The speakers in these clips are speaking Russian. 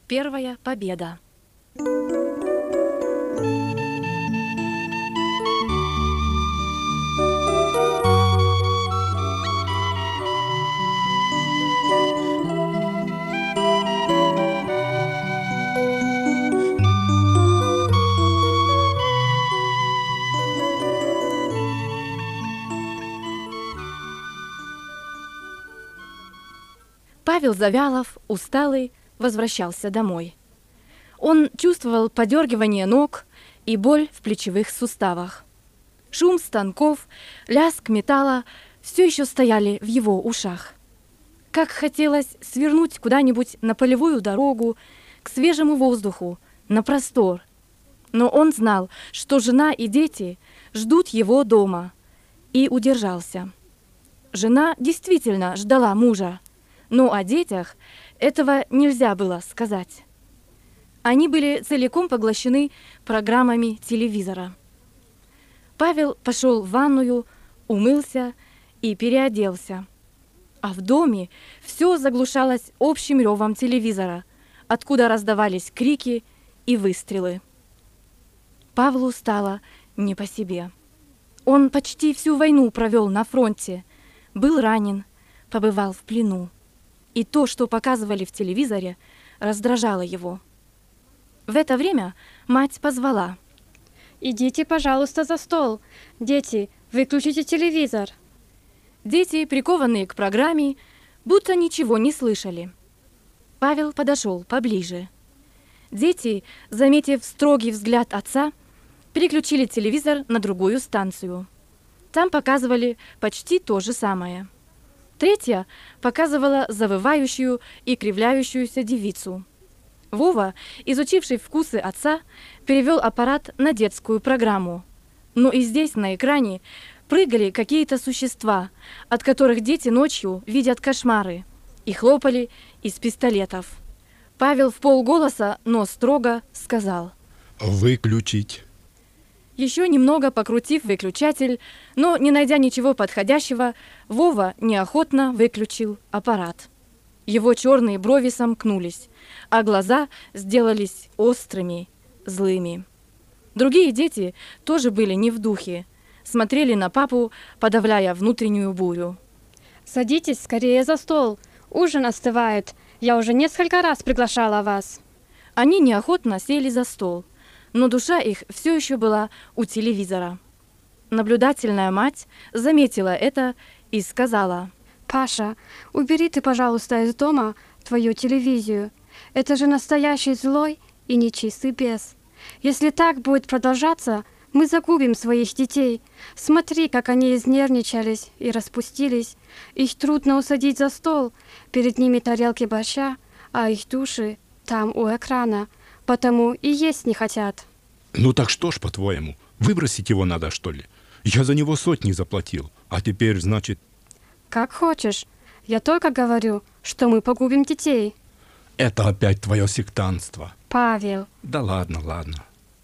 Первая победа. Павел Завьялов, усталый, возвращался домой. Он чувствовал подергивание ног и боль в плечевых суставах. Шум станков, лязг металла все еще стояли в его ушах. Как хотелось свернуть куда-нибудь на полевую дорогу, к свежему воздуху, на простор. Но он знал, что жена и дети ждут его дома, и удержался. Жена действительно ждала мужа, но о детях этого нельзя было сказать. Они были целиком поглощены программами телевизора. Павел пошел в ванную, умылся и переоделся. А в доме все заглушалось общим ревом телевизора, откуда раздавались крики и выстрелы. Павлу стало не по себе. Он почти всю войну провел на фронте, был ранен, побывал в плену. И то, что показывали в телевизоре, раздражало его. В это время мать позвала. «Идите, пожалуйста, за стол. Дети, выключите телевизор». Дети, прикованные к программе, будто ничего не слышали. Павел подошел поближе. Дети, заметив строгий взгляд отца, переключили телевизор на другую станцию. Там показывали почти то же самое. Третья показывала завывающую и кривляющуюся девицу. Вова, изучивший вкусы отца, перевел аппарат на детскую программу. Но и здесь на экране прыгали какие-то существа, от которых дети ночью видят кошмары, и хлопали из пистолетов. Павел вполголоса, но строго сказал: «Выключить». Еще немного покрутив выключатель, но не найдя ничего подходящего, Вова неохотно выключил аппарат. Его черные брови сомкнулись, а глаза сделались острыми, злыми. Другие дети тоже были не в духе, смотрели на папу, подавляя внутреннюю бурю. «Садитесь скорее за стол. Ужин остывает. Я уже несколько раз приглашала вас». Они неохотно сели за стол, но душа их все еще была у телевизора. Наблюдательная мать заметила это и сказала: «Паша, убери ты, пожалуйста, из дома твою телевизию. Это же настоящий злой и нечистый бес. Если так будет продолжаться, мы загубим своих детей. Смотри, как они изнервничались и распустились. Их трудно усадить за стол. Перед ними тарелки борща, а их души там у экрана. Потому и есть не хотят». Ну так что ж, по-твоему, выбросить его надо, что ли? Я за него сотни заплатил, а теперь, значит... «Как хочешь. Я только говорю, что мы погубим детей». Это опять твое сектантство. «Павел». Да ладно, ладно.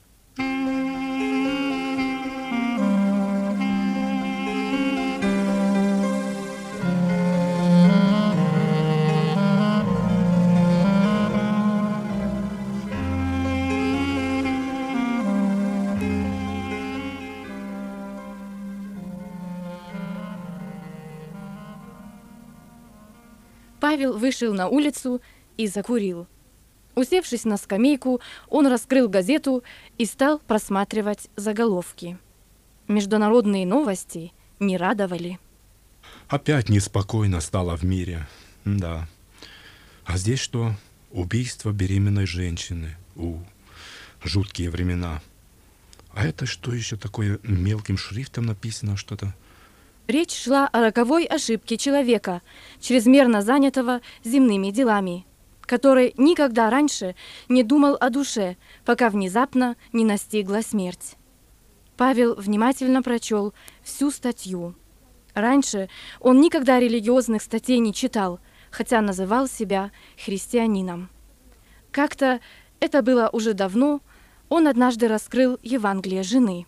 Павел вышел на улицу и закурил. Усевшись на скамейку, он раскрыл газету и стал просматривать заголовки. Международные новости не радовали. Опять неспокойно стало в мире. Да. А здесь что? Убийство беременной женщины. Жуткие времена. А это что еще такое мелким шрифтом написано что-то? Речь шла о роковой ошибке человека, чрезмерно занятого земными делами, который никогда раньше не думал о душе, пока внезапно не настигла смерть. Павел внимательно прочел всю статью. Раньше он никогда религиозных статей не читал, хотя называл себя христианином. Как-то, это было уже давно, он однажды раскрыл Евангелие жены.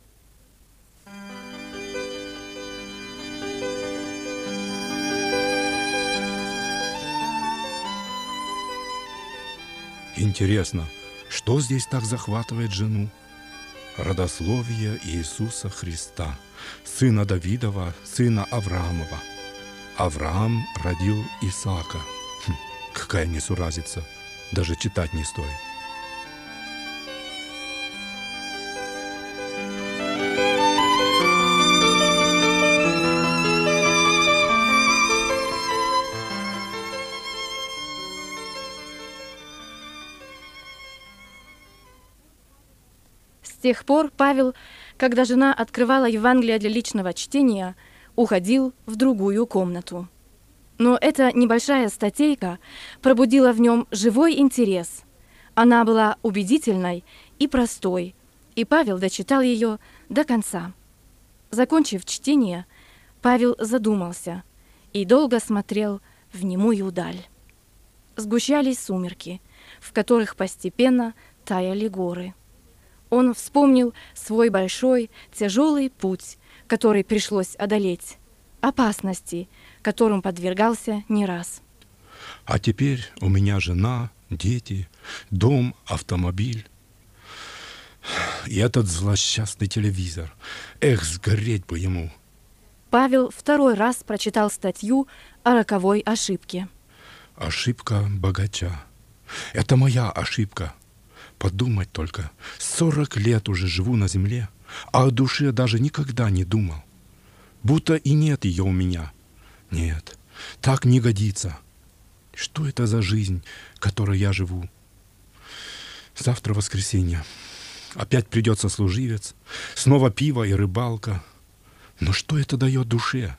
Интересно, что здесь так захватывает жену? Родословие Иисуса Христа, сына Давидова, сына Авраамова. Авраам родил Исаака. Какая несуразица, даже читать не стоит. С тех пор Павел, когда жена открывала Евангелие для личного чтения, уходил в другую комнату. Но эта небольшая статейка пробудила в нем живой интерес. Она была убедительной и простой, и Павел дочитал ее до конца. Закончив чтение, Павел задумался и долго смотрел в немую даль. Сгущались сумерки, в которых постепенно таяли горы. Он вспомнил свой большой, тяжелый путь, который пришлось одолеть, опасности, которым подвергался не раз. А теперь у меня жена, дети, дом, автомобиль. И этот злосчастный телевизор. Эх, сгореть бы ему. Павел второй раз прочитал статью о роковой ошибке. Ошибка богача. Это моя ошибка. Подумать только, 40 лет уже живу на земле, а о душе даже никогда не думал. Будто и нет ее у меня. Нет, так не годится. Что это за жизнь, которой я живу? Завтра воскресенье. Опять придет служивец, снова пиво и рыбалка. Но что это дает душе?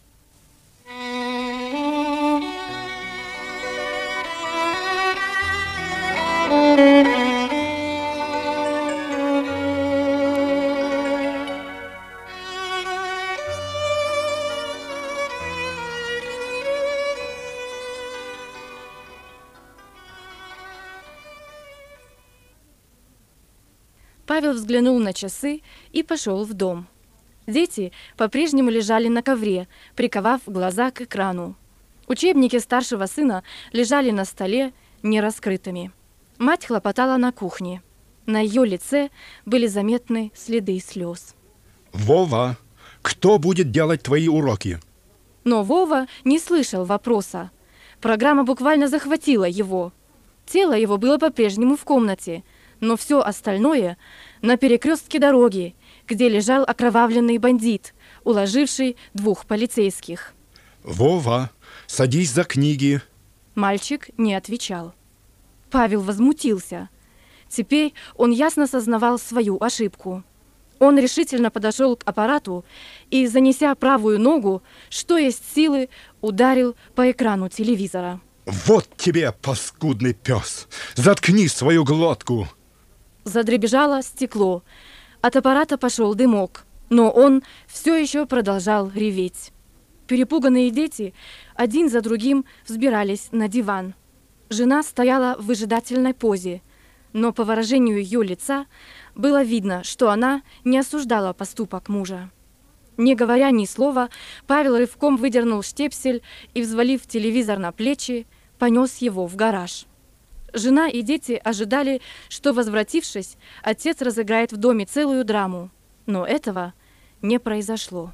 Павел взглянул на часы и пошел в дом. Дети по-прежнему лежали на ковре, приковав глаза к экрану. Учебники старшего сына лежали на столе нераскрытыми. Мать хлопотала на кухне. На ее лице были заметны следы слез. Вова, кто будет делать твои уроки? Но Вова не слышал вопроса. Программа буквально захватила его. Тело его было по-прежнему в комнате, но все остальное на перекрестке дороги, где лежал окровавленный бандит, уложивший 2 полицейских. Вова, садись за книги. Мальчик не отвечал. Павел возмутился. Теперь он ясно сознавал свою ошибку. Он решительно подошел к аппарату и, занеся правую ногу, что есть силы, ударил по экрану телевизора. Вот тебе, паскудный пес! Заткни свою глотку! Задребезжало стекло. От аппарата пошел дымок, но он все еще продолжал реветь. Перепуганные дети один за другим взбирались на диван. Жена стояла в выжидательной позе, но по выражению ее лица было видно, что она не осуждала поступок мужа. Не говоря ни слова, Павел рывком выдернул штепсель и, взвалив телевизор на плечи, понес его в гараж. Жена и дети ожидали, что, возвратившись, отец разыграет в доме целую драму, но этого не произошло.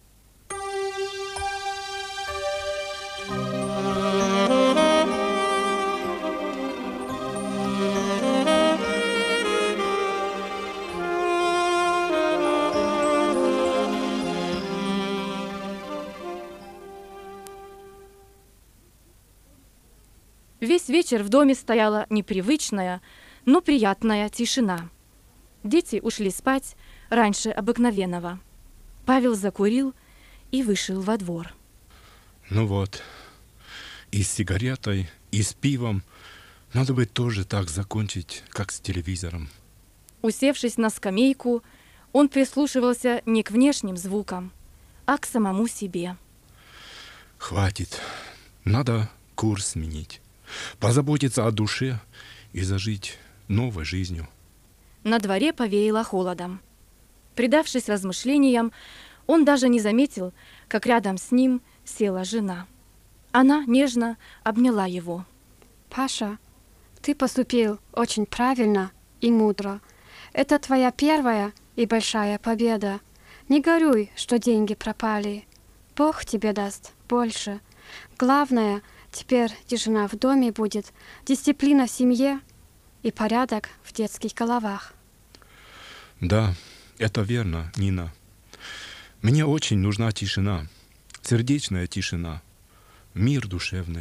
Весь вечер в доме стояла непривычная, но приятная тишина. Дети ушли спать раньше обыкновенного. Павел закурил и вышел во двор. Ну вот, и с сигаретой, и с пивом надо бы тоже так закончить, как с телевизором. Усевшись на скамейку, он прислушивался не к внешним звукам, а к самому себе. Хватит, надо курс сменить. Позаботиться о душе и зажить новой жизнью. На дворе повеяло холодом. Предавшись размышлениям, он даже не заметил, как рядом с ним села жена. Она нежно обняла его. Паша, Ты поступил очень правильно и мудро. Это твоя первая и большая победа. Не горюй, что деньги пропали. Бог тебе даст больше. Главное, теперь тишина в доме будет, дисциплина в семье и порядок в детских головах. Да, это верно, Нина. Мне очень нужна тишина, сердечная тишина, мир душевный.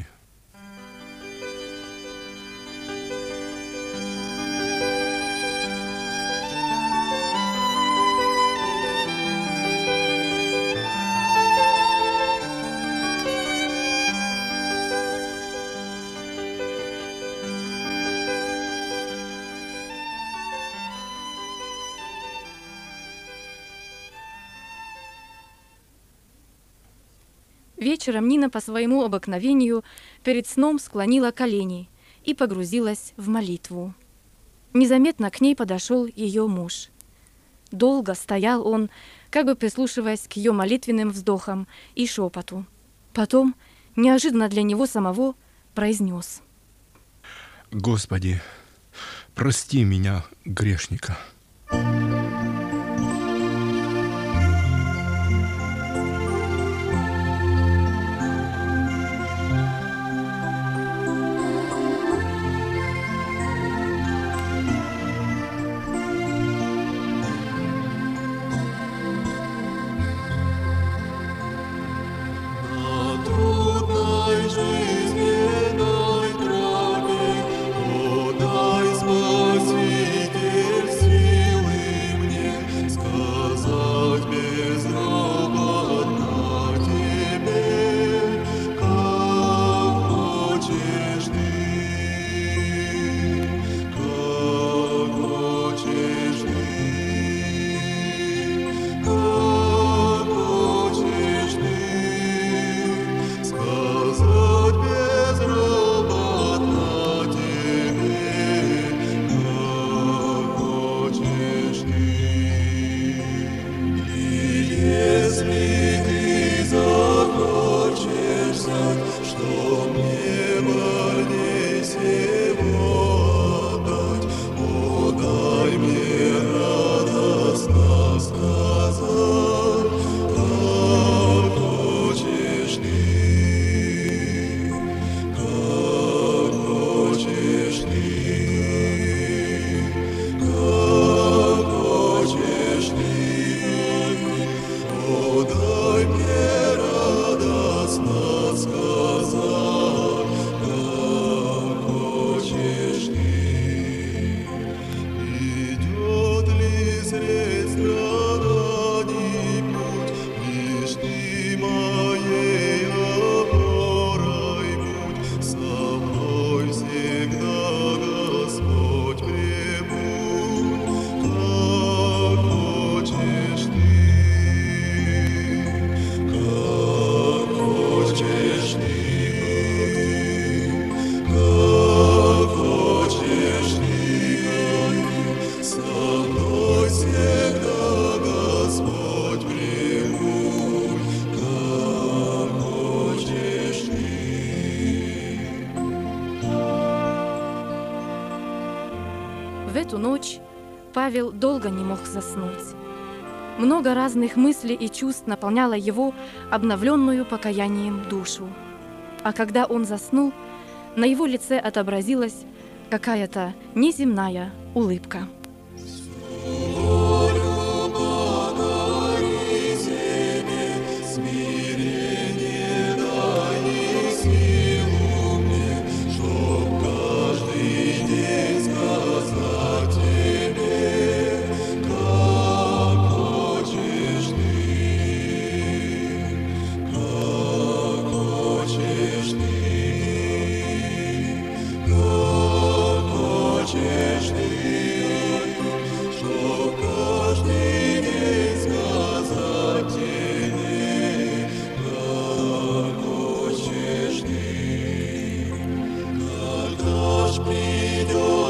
Вечером Нина по своему обыкновению перед сном склонила колени и погрузилась в молитву. Незаметно к ней подошел ее муж. Долго стоял он, как бы прислушиваясь к ее молитвенным вздохам и шепоту. Потом, неожиданно для него самого, произнес: Господи, прости меня, грешника. В эту ночь Павел долго не мог заснуть. Много разных мыслей и чувств наполняло его обновленную покаянием душу. А когда он заснул, на его лице отобразилась какая-то неземная улыбка. Придет.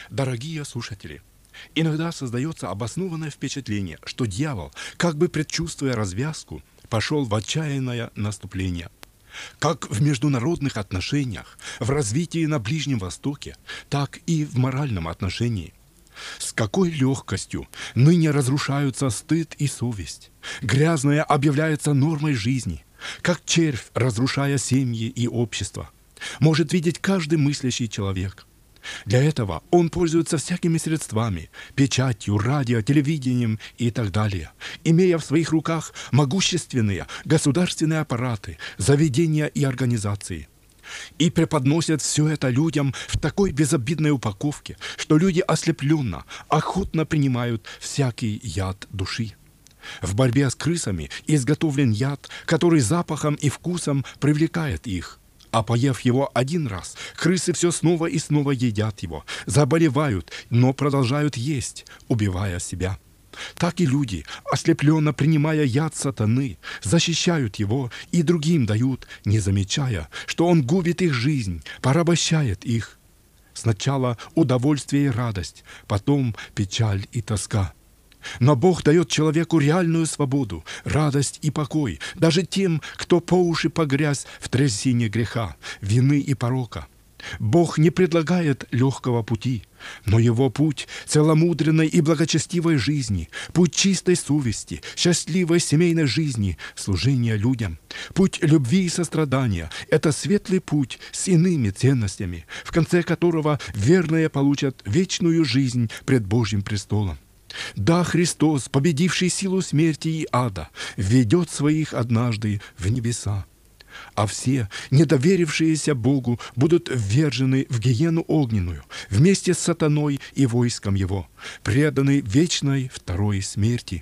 Дорогие слушатели, иногда создается обоснованное впечатление, что дьявол, как бы предчувствуя развязку, пошел в отчаянное наступление. Как в международных отношениях, в развитии на Ближнем Востоке, так и в моральном отношении. С какой легкостью ныне разрушаются стыд и совесть. Грязное объявляется нормой жизни, как червь, разрушая семьи и общество. Может видеть каждый мыслящий человек. Для этого он пользуется всякими средствами, печатью, радио, телевидением и так далее, имея в своих руках могущественные государственные аппараты, заведения и организации. И преподносят все это людям в такой безобидной упаковке, что люди ослепленно, охотно принимают всякий яд души. В борьбе с крысами изготовлен яд, который запахом и вкусом привлекает их. А поев его один раз, крысы все снова и снова едят его, заболевают, но продолжают есть, убивая себя. Так и люди, ослепленно принимая яд сатаны, защищают его и другим дают, не замечая, что он губит их жизнь, порабощает их. Сначала удовольствие и радость, потом печаль и тоска. Но Бог дает человеку реальную свободу, радость и покой, даже тем, кто по уши погряз в трясине греха, вины и порока. Бог не предлагает легкого пути, но Его путь целомудренной и благочестивой жизни, путь чистой совести, счастливой семейной жизни, служения людям, путь любви и сострадания – это светлый путь с иными ценностями, в конце которого верные получат вечную жизнь пред Божьим престолом. Да, Христос, победивший силу смерти и ада, ведет своих однажды в небеса. А все, недоверившиеся Богу, будут ввержены в гиену огненную, вместе с сатаной и войском его, преданы вечной второй смерти.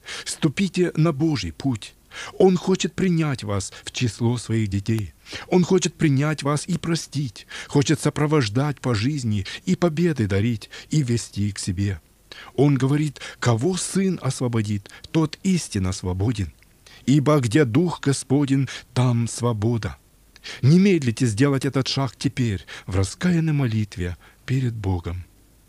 Ступите на Божий путь. Он хочет принять вас в число своих детей. Он хочет принять вас и простить, хочет сопровождать по жизни и победы дарить, и вести к себе. Он говорит: кого Сын освободит, тот истинно свободен. Ибо где Дух Господень, там свобода. Не медлите сделать этот шаг теперь в раскаянной молитве перед Богом.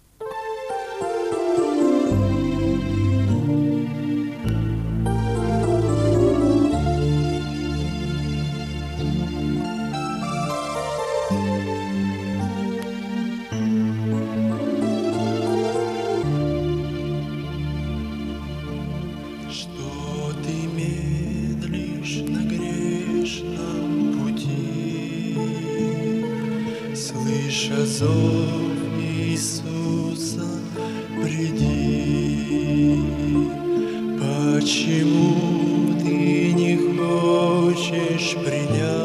Слыша зов Иисуса, приди. Почему ты не хочешь принять